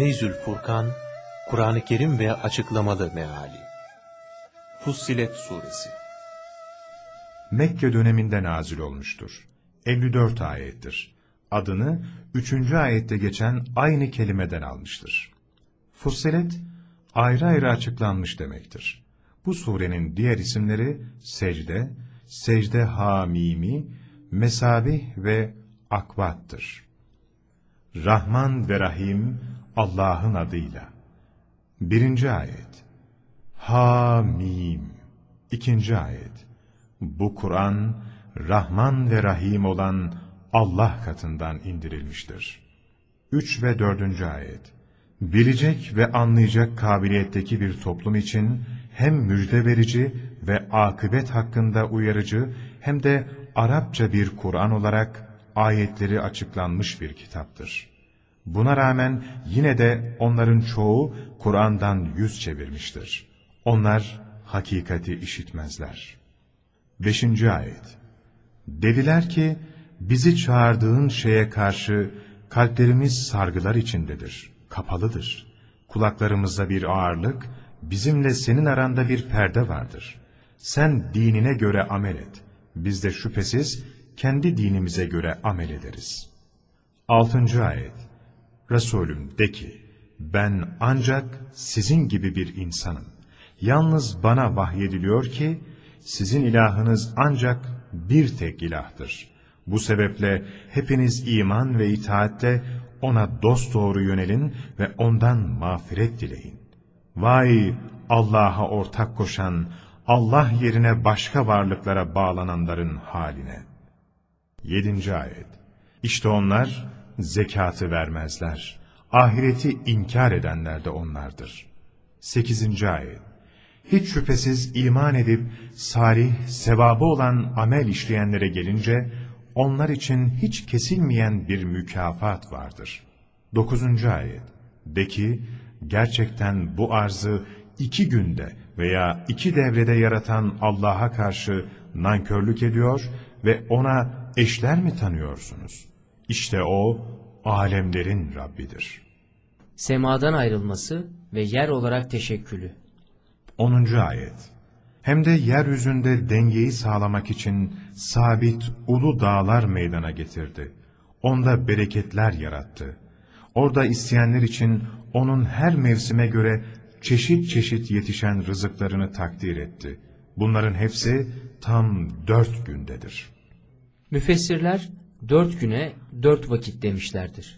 Feyzül Furkan, Kur'an-ı Kerim ve açıklamalı meali. Fussilet Suresi Mekke döneminde nazil olmuştur. 54 ayettir. Adını 3. ayette geçen aynı kelimeden almıştır. Fussilet, ayrı ayrı açıklanmış demektir. Bu surenin diğer isimleri secde, secde hamimi, mesabih ve akvattır. Rahman ve Rahim Allah'ın adıyla. 1. ayet. Hamim. 2. ayet. Bu Kur'an, Rahman ve Rahim olan Allah katından indirilmiştir. 3 ve 4. ayet. Bilecek ve anlayacak kabiliyetteki bir toplum için hem müjde verici ve akıbet hakkında uyarıcı hem de Arapça bir Kur'an olarak ayetleri açıklanmış bir kitaptır. Buna rağmen yine de onların çoğu Kur'an'dan yüz çevirmiştir. Onlar hakikati işitmezler. 5. ayet. Dediler ki, bizi çağırdığın şeye karşı kalplerimiz sargılar içindedir, kapalıdır. Kulaklarımızda bir ağırlık, bizimle senin aranda bir perde vardır. Sen dinine göre amel et. Biz de şüphesiz kendi dinimize göre amel ederiz. 6. ayet. Resulüm de ki, ben ancak sizin gibi bir insanım. Yalnız bana vahyediliyor ki, sizin ilahınız ancak bir tek ilahtır. Bu sebeple hepiniz iman ve itaatle ona dosdoğru yönelin ve ondan mağfiret dileyin. Vay Allah'a ortak koşan, Allah yerine başka varlıklara bağlananların haline. 7. ayet. İşte onlar zekatı vermezler. Ahireti inkar edenler de onlardır. 8. ayet. Hiç şüphesiz iman edip salih, sevabı olan amel işleyenlere gelince, onlar için hiç kesilmeyen bir mükafat vardır. 9. ayet. De ki, gerçekten bu arzı 2 günde veya 2 devrede yaratan Allah'a karşı nankörlük ediyor ve ona eşler mi tanıyorsunuz? İşte o, alemlerin Rabbidir. Semadan ayrılması ve yer olarak teşekkülü. 10. ayet. Hem de yeryüzünde dengeyi sağlamak için sabit ulu dağlar meydana getirdi. Onda bereketler yarattı. Orada isteyenler için onun her mevsime göre çeşit çeşit yetişen rızıklarını takdir etti. Bunların hepsi tam 4 gündedir. Müfessirler 4 güne 4 vakit demişlerdir.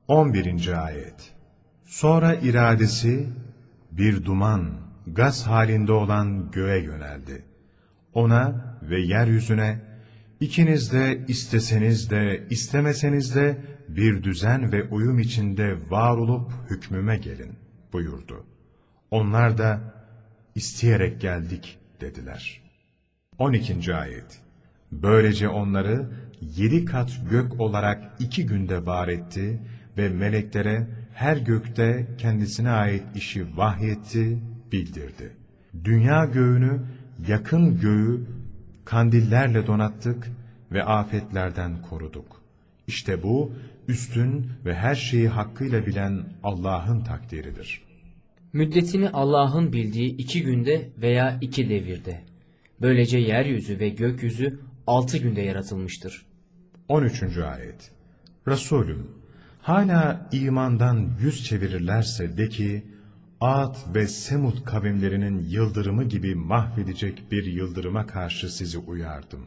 11. ayet. Sonra iradesi bir duman, gaz halinde olan göğe yöneldi. Ona ve yeryüzüne, ikiniz de isteseniz de istemeseniz de bir düzen ve uyum içinde var olup hükmüme gelin buyurdu. Onlar da isteyerek geldik dediler. 12. ayet. Böylece onları 7 kat gök olarak 2 günde var etti ve meleklere her gökte kendisine ait işi vahyetti, bildirdi. Dünya göğünü, yakın göğü kandillerle donattık ve afetlerden koruduk. İşte bu, üstün ve her şeyi hakkıyla bilen Allah'ın takdiridir. Müddetini Allah'ın bildiği 2 günde veya 2 devirde. Böylece yeryüzü ve gökyüzü 6 günde yaratılmıştır. 13. ayet. Resulüm, hala imandan yüz çevirirlerse de ki, Ad ve Semud kavimlerinin yıldırımı gibi mahvedecek bir yıldırıma karşı sizi uyardım.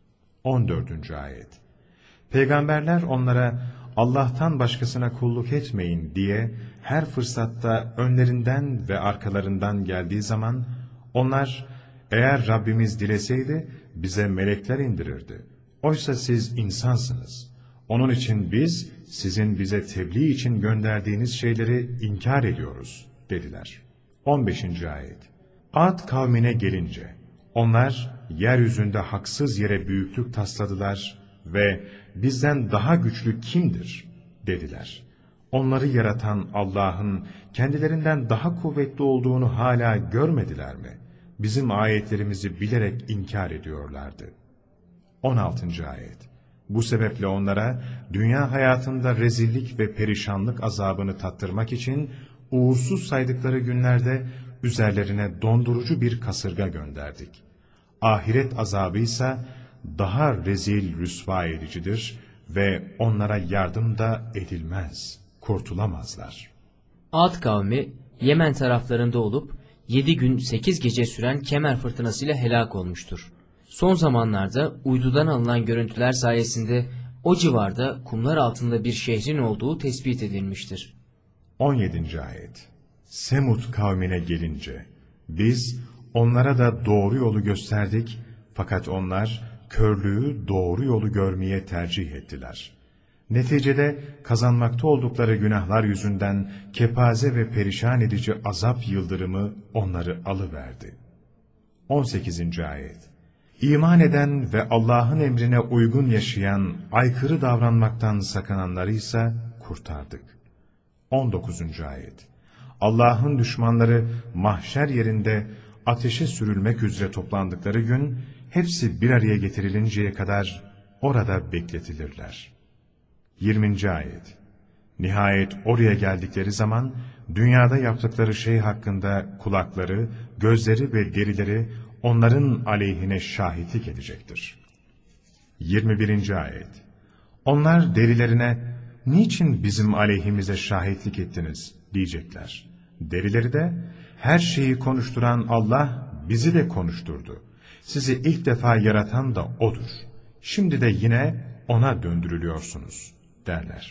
14. ayet. Peygamberler onlara Allah'tan başkasına kulluk etmeyin diye her fırsatta önlerinden ve arkalarından geldiği zaman onlar, eğer Rabbimiz dileseydi bize melekler indirirdi. Oysa siz insansınız. Onun için biz sizin bize tebliğ için gönderdiğiniz şeyleri inkar ediyoruz dediler. 15. ayet. Ad kavmine gelince onlar yeryüzünde haksız yere büyüklük tasladılar ve bizden daha güçlü kimdir dediler. Onları yaratan Allah'ın kendilerinden daha kuvvetli olduğunu hala görmediler mi? Bizim ayetlerimizi bilerek inkar ediyorlardı. 16. ayet. Bu sebeple onlara dünya hayatında rezillik ve perişanlık azabını tattırmak için uğursuz saydıkları günlerde üzerlerine dondurucu bir kasırga gönderdik. Ahiret azabı ise daha rezil rüsva edicidir ve onlara yardım da edilmez, kurtulamazlar. Ad kavmi Yemen taraflarında olup 7 gün 8 gece süren Kemer fırtınasıyla helak olmuştur. Son zamanlarda uydudan alınan görüntüler sayesinde o civarda kumlar altında bir şehrin olduğu tespit edilmiştir. 17. ayet. Semud kavmine gelince, biz onlara da doğru yolu gösterdik, fakat onlar körlüğü doğru yolu görmeye tercih ettiler. Neticede kazanmakta oldukları günahlar yüzünden kepaze ve perişan edici azap yıldırımı onları alıverdi. 18. ayet. İman eden ve Allah'ın emrine uygun yaşayan, aykırı davranmaktan sakınanları ise kurtardık. 19. ayet. Allah'ın düşmanları mahşer yerinde ateşe sürülmek üzere toplandıkları gün, hepsi bir araya getirilinceye kadar orada bekletilirler. 20. ayet. Nihayet oraya geldikleri zaman, dünyada yaptıkları şey hakkında kulakları, gözleri ve derileri onların aleyhine şahitlik edecektir. 21. ayet. Onlar derilerine, niçin bizim aleyhimize şahitlik ettiniz diyecekler. Derileri de, her şeyi konuşturan Allah bizi de konuşturdu. Sizi ilk defa yaratan da O'dur. Şimdi de yine O'na döndürülüyorsunuz derler.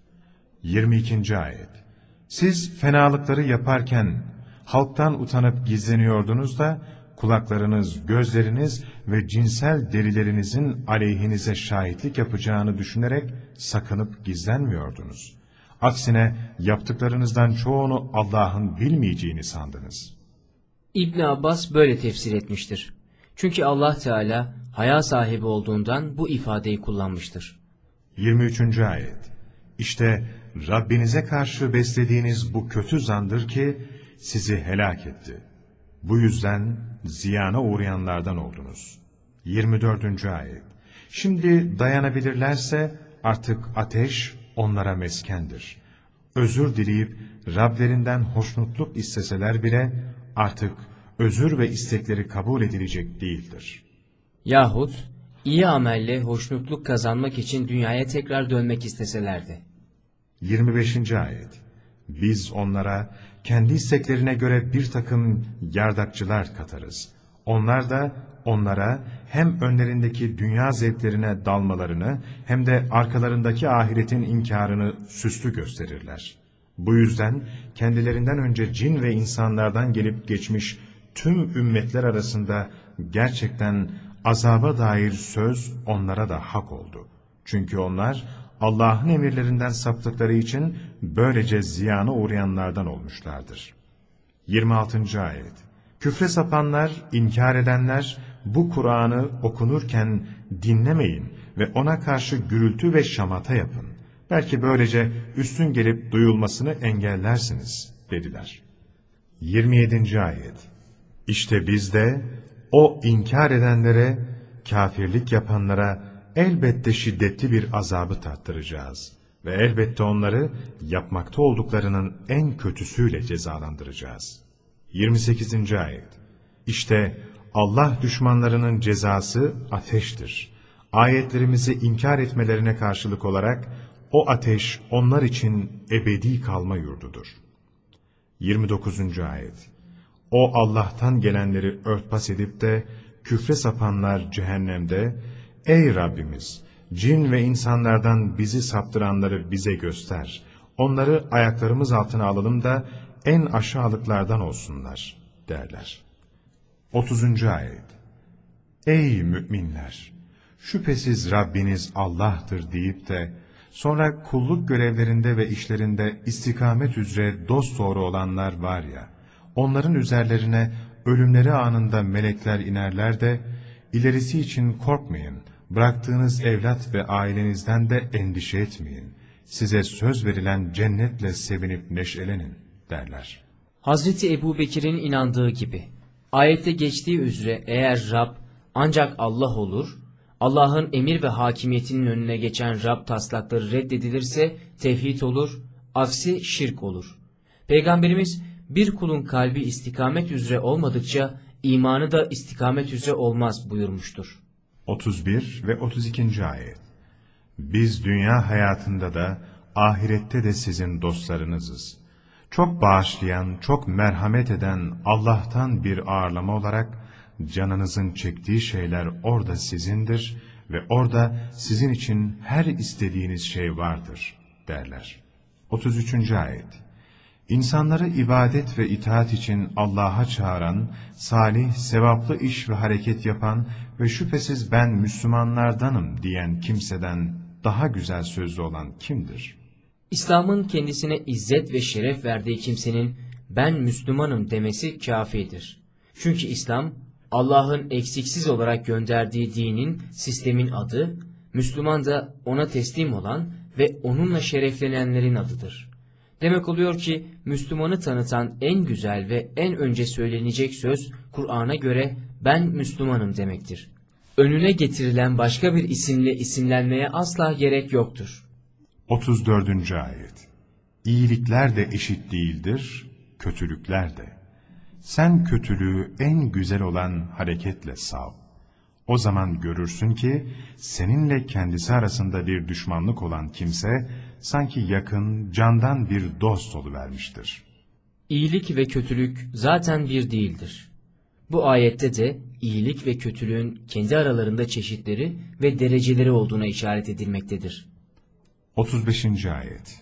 22. ayet. Siz fenalıkları yaparken halktan utanıp gizleniyordunuz da kulaklarınız, gözleriniz ve cinsel derilerinizin aleyhinize şahitlik yapacağını düşünerek sakınıp gizlenmiyordunuz. Aksine yaptıklarınızdan çoğunu Allah'ın bilmeyeceğini sandınız. İbn Abbas böyle tefsir etmiştir. Çünkü Allah Teala haya sahibi olduğundan bu ifadeyi kullanmıştır. 23. ayet. İşte Rabbinize karşı beslediğiniz bu kötü zandır ki sizi helak etti. Bu yüzden ziyana uğrayanlardan oldunuz. 24. ayet. Şimdi dayanabilirlerse artık ateş onlara meskendir. Özür dileyip Rablerinden hoşnutluk isteseler bile artık özür ve istekleri kabul edilecek değildir. Yahut iyi amelle hoşnutluk kazanmak için dünyaya tekrar dönmek isteselerdi. 25. ayet. Biz onlara kendi isteklerine göre bir takım yardakçılar katarız. Onlar da onlara hem önlerindeki dünya zevklerine dalmalarını hem de arkalarındaki ahiretin inkarını süslü gösterirler. Bu yüzden kendilerinden önce cin ve insanlardan gelip geçmiş tüm ümmetler arasında gerçekten azaba dair söz onlara da hak oldu. Çünkü onlar Allah'ın emirlerinden saptıkları için böylece ziyana uğrayanlardan olmuşlardır. 26. ayet. Küfre sapanlar, inkar edenler bu Kur'an'ı okunurken dinlemeyin ve ona karşı gürültü ve şamata yapın. Belki böylece üstün gelip duyulmasını engellersiniz dediler. 27. ayet. İşte biz de o inkar edenlere, kafirlik yapanlara elbette şiddetli bir azabı tattıracağız ve elbette onları yapmakta olduklarının en kötüsüyle cezalandıracağız. 28. ayet. İşte Allah düşmanlarının cezası ateştir. Ayetlerimizi inkar etmelerine karşılık olarak o ateş onlar için ebedi kalma yurdudur. 29. ayet. O Allah'tan gelenleri örtbas edip de küfre sapanlar cehennemde, ey Rabbimiz, cin ve insanlardan bizi saptıranları bize göster. Onları ayaklarımız altına alalım da en aşağılıklardan olsunlar derler. 30. ayet. Ey müminler! Şüphesiz Rabbiniz Allah'tır deyip de sonra kulluk görevlerinde ve işlerinde istikamet üzere dosdoğru olanlar var ya, onların üzerlerine ölümleri anında melekler inerler de ilerisi için korkmayın, bıraktığınız evlat ve ailenizden de endişe etmeyin. Size söz verilen cennetle sevinip neşelenin derler. Hazreti Ebubekir'in inandığı gibi, ayette geçtiği üzere eğer Rab ancak Allah olur, Allah'ın emir ve hakimiyetinin önüne geçen Rab taslakları reddedilirse tevhid olur, aksi şirk olur. Peygamberimiz bir kulun kalbi istikamet üzere olmadıkça imanı da istikamet üzere olmaz buyurmuştur. 31 ve 32. ayet. Biz dünya hayatında da ahirette de sizin dostlarınızız. Çok bağışlayan, çok merhamet eden Allah'tan bir ağırlama olarak canınızın çektiği şeyler orada sizindir ve orada sizin için her istediğiniz şey vardır derler. 33. ayet. İnsanları ibadet ve itaat için Allah'a çağıran, salih, sevaplı iş ve hareket yapan ve şüphesiz ben Müslümanlardanım diyen kimseden daha güzel sözlü olan kimdir? İslam'ın kendisine izzet ve şeref verdiği kimsenin ben Müslümanım demesi kafidir. Çünkü İslam, Allah'ın eksiksiz olarak gönderdiği dinin, sistemin adı, Müslüman da ona teslim olan ve onunla şereflenenlerin adıdır. Demek oluyor ki Müslümanı tanıtan en güzel ve en önce söylenecek söz Kur'an'a göre ben Müslümanım demektir. Önüne getirilen başka bir isimle isimlenmeye asla gerek yoktur. 34. ayet. İyilikler de eşit değildir, kötülükler de. Sen kötülüğü en güzel olan hareketle sav. O zaman görürsün ki seninle kendisi arasında bir düşmanlık olan kimse sanki yakın, candan bir dost oluvermiştir. İyilik ve kötülük zaten bir değildir. Bu ayette de iyilik ve kötülüğün kendi aralarında çeşitleri ve dereceleri olduğuna işaret edilmektedir. 35. ayet.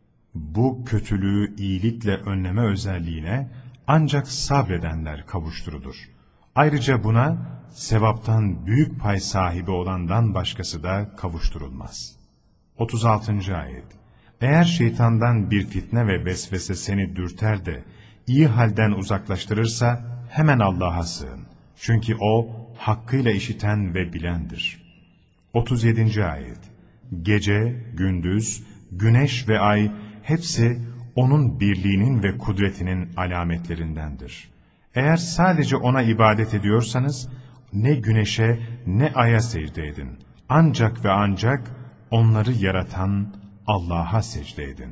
Bu kötülüğü iyilikle önleme özelliğine ancak sabredenler kavuşturulur. Ayrıca buna sevaptan büyük pay sahibi olandan başkası da kavuşturulmaz. 36. ayet. Eğer şeytandan bir fitne ve vesvese seni dürter de iyi halden uzaklaştırırsa hemen Allah'a sığın. Çünkü O hakkıyla işiten ve bilendir. 37. ayet. Gece, gündüz, güneş ve ay hepsi O'nun birliğinin ve kudretinin alametlerindendir. Eğer sadece O'na ibadet ediyorsanız ne güneşe ne aya secde edin. Ancak ve ancak onları yaratan Allah'a secde edin.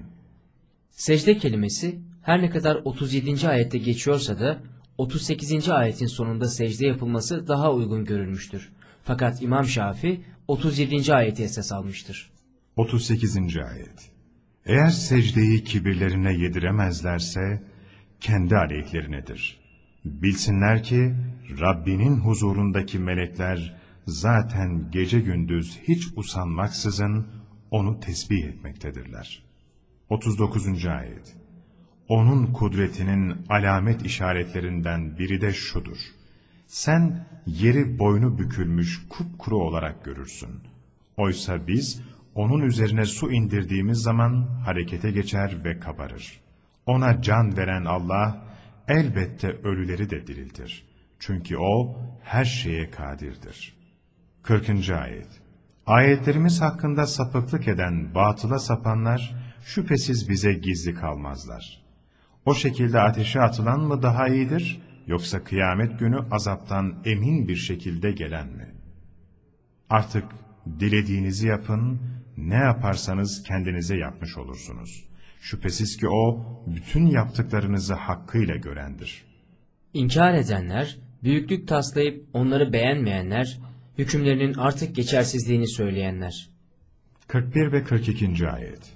Secde kelimesi her ne kadar 37. ayette geçiyorsa da 38. ayetin sonunda secde yapılması daha uygun görülmüştür. Fakat İmam Şafii 37. ayeti esas almıştır. 38. ayet. Eğer secdeyi kibirlerine yediremezlerse kendi aleyhlerinedir. Bilsinler ki Rabbinin huzurundaki melekler zaten gece gündüz hiç usanmaksızın onu tesbih etmektedirler. 39. ayet. Onun kudretinin alamet işaretlerinden biri de şudur. Sen yeri boynu bükülmüş kupkuru olarak görürsün. Oysa biz onun üzerine su indirdiğimiz zaman harekete geçer ve kabarır. Ona can veren Allah elbette ölüleri de diriltir. Çünkü O her şeye kadirdir. 40. ayet. Ayetlerimiz hakkında sapıklık eden, batıla sapanlar şüphesiz bize gizli kalmazlar. O şekilde ateşe atılan mı daha iyidir, yoksa kıyamet günü azaptan emin bir şekilde gelen mi? Artık dilediğinizi yapın, ne yaparsanız kendinize yapmış olursunuz. Şüphesiz ki O bütün yaptıklarınızı hakkıyla görendir. İnkar edenler, büyüklük taslayıp onları beğenmeyenler, hükümlerinin artık geçersizliğini söyleyenler. 41 ve 42. ayet.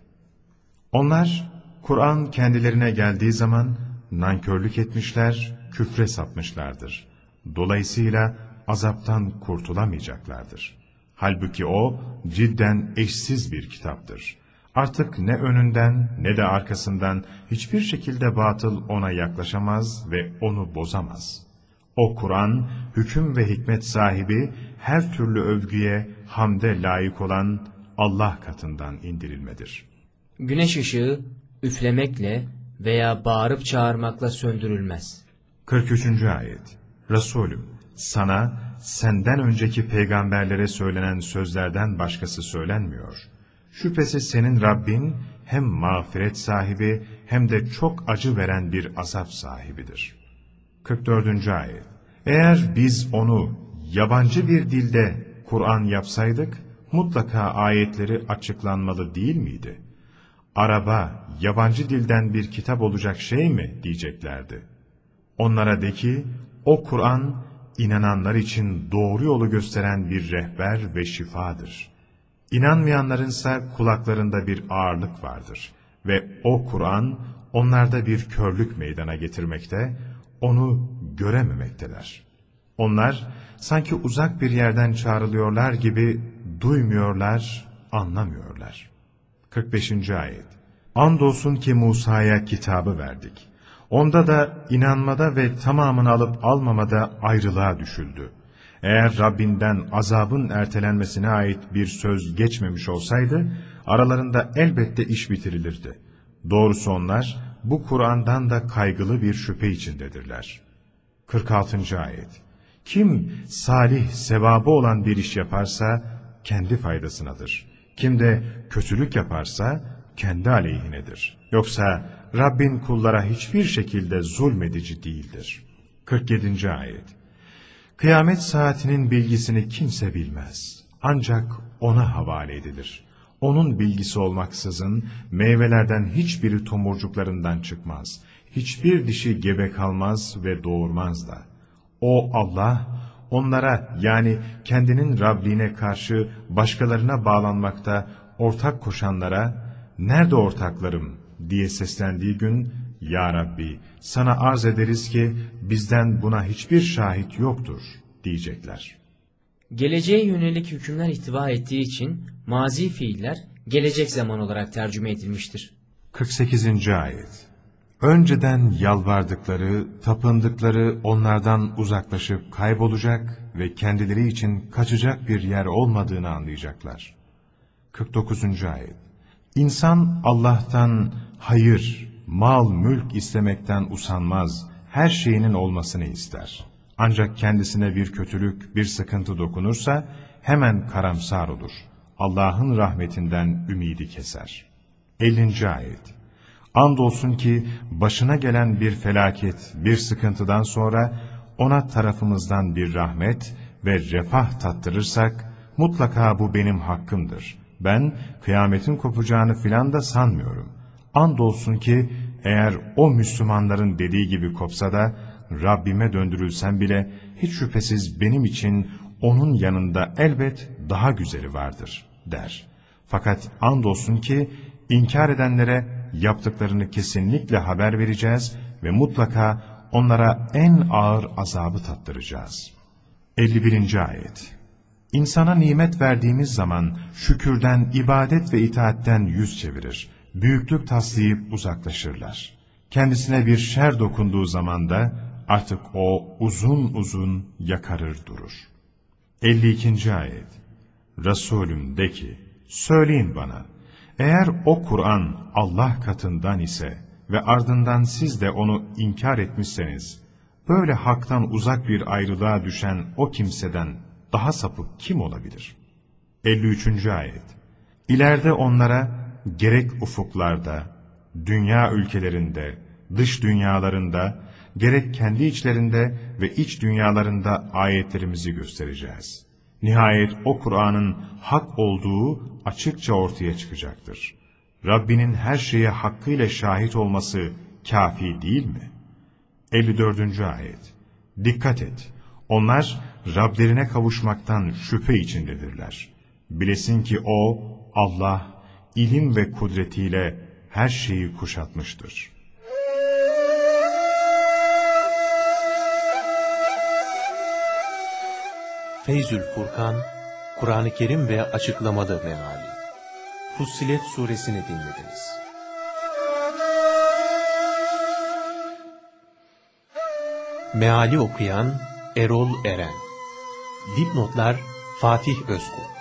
Onlar Kur'an kendilerine geldiği zaman nankörlük etmişler, küfre sapmışlardır. Dolayısıyla azaptan kurtulamayacaklardır. Halbuki o cidden eşsiz bir kitaptır. Artık ne önünden ne de arkasından hiçbir şekilde batıl ona yaklaşamaz ve onu bozamaz. O Kur'an, hüküm ve hikmet sahibi, her türlü övgüye, hamde layık olan Allah katından indirilmedir. Güneş ışığı üflemekle veya bağırıp çağırmakla söndürülmez. 43. ayet. Resulüm, sana senden önceki peygamberlere söylenen sözlerden başkası söylenmiyor. Şüphesiz senin Rabbin hem mağfiret sahibi hem de çok acı veren bir azap sahibidir. 44. ayet. Eğer biz onu yabancı bir dilde Kur'an yapsaydık, mutlaka ayetleri açıklanmalı değil miydi? Araba, yabancı dilden bir kitap olacak şey mi diyeceklerdi. Onlara de ki, o Kur'an, inananlar için doğru yolu gösteren bir rehber ve şifadır. İnanmayanlarınsa kulaklarında bir ağırlık vardır ve o Kur'an onlarda bir körlük meydana getirmekte, onu görememekteler. Onlar sanki uzak bir yerden çağrılıyorlar gibi duymuyorlar, anlamıyorlar. 45. ayet. Andolsun ki Musa'ya kitabı verdik. Onda da inanmada ve tamamını alıp almamada ayrılığa düşüldü. Eğer Rabbinden azabın ertelenmesine ait bir söz geçmemiş olsaydı, aralarında elbette iş bitirilirdi. Doğrusu onlar, bu Kur'an'dan da kaygılı bir şüphe içindedirler. 46. ayet. Kim salih, sevabı olan bir iş yaparsa, kendi faydasınadır. Kim de kötülük yaparsa, kendi aleyhinedir. Yoksa Rabbin kullara hiçbir şekilde zulmedici değildir. 47. ayet. Kıyamet saatinin bilgisini kimse bilmez. Ancak ona havale edilir. Onun bilgisi olmaksızın meyvelerden hiçbiri tomurcuklarından çıkmaz. Hiçbir dişi gebe kalmaz ve doğurmaz da. O Allah, onlara yani kendinin Rabbine karşı başkalarına bağlanmakta ortak koşanlara, "Nerede ortaklarım?" diye seslendiği gün, "Ya Rabbi, sana arz ederiz ki bizden buna hiçbir şahit yoktur," diyecekler. Geleceğe yönelik hükümler ihtiva ettiği için mazi fiiller gelecek zaman olarak tercüme edilmiştir. 48. ayet. Önceden yalvardıkları, tapındıkları onlardan uzaklaşıp kaybolacak ve kendileri için kaçacak bir yer olmadığını anlayacaklar. 49. ayet. İnsan Allah'tan hayır, mal, mülk istemekten usanmaz, her şeyinin olmasını ister. Ancak kendisine bir kötülük, bir sıkıntı dokunursa hemen karamsar olur. Allah'ın rahmetinden ümidi keser. 50. ayet. Andolsun ki başına gelen bir felaket, bir sıkıntıdan sonra ona tarafımızdan bir rahmet ve refah tattırırsak, mutlaka bu benim hakkımdır. Ben kıyametin kopacağını filan da sanmıyorum. Andolsun ki eğer o Müslümanların dediği gibi kopsa da Rabbime döndürülsem bile hiç şüphesiz benim için onun yanında elbet daha güzeli vardır der. Fakat andolsun ki inkar edenlere yaptıklarını kesinlikle haber vereceğiz ve mutlaka onlara en ağır azabı tattıracağız. 51. ayet. İnsana nimet verdiğimiz zaman şükürden, ibadet ve itaatten yüz çevirir. Büyüklük taslayıp uzaklaşırlar. Kendisine bir şer dokunduğu zaman da artık o uzun uzun yakarır durur. 52. ayet. Resulüm de ki, söyleyin bana, eğer o Kur'an Allah katından ise ve ardından siz de onu inkar etmişseniz, böyle haktan uzak bir ayrılığa düşen o kimseden daha sapık kim olabilir? 53. ayet. İleride onlara gerek ufuklarda, dünya ülkelerinde, dış dünyalarında, gerek kendi içlerinde ve iç dünyalarında ayetlerimizi göstereceğiz. Nihayet o Kur'an'ın hak olduğu açıkça ortaya çıkacaktır. Rabbinin her şeye hakkıyla şahit olması kafi değil mi? 54. ayet. Dikkat et! Onlar Rablerine kavuşmaktan şüphe içindedirler. Bilesin ki o, Allah, ilim ve kudretiyle her şeyi kuşatmıştır. Feyzül Furkan, Kur'an-ı Kerim ve açıklamalı meali. Fussilet suresini dinlediniz. Meali okuyan Erol Eren. Dipnotlar Fatih Özkul.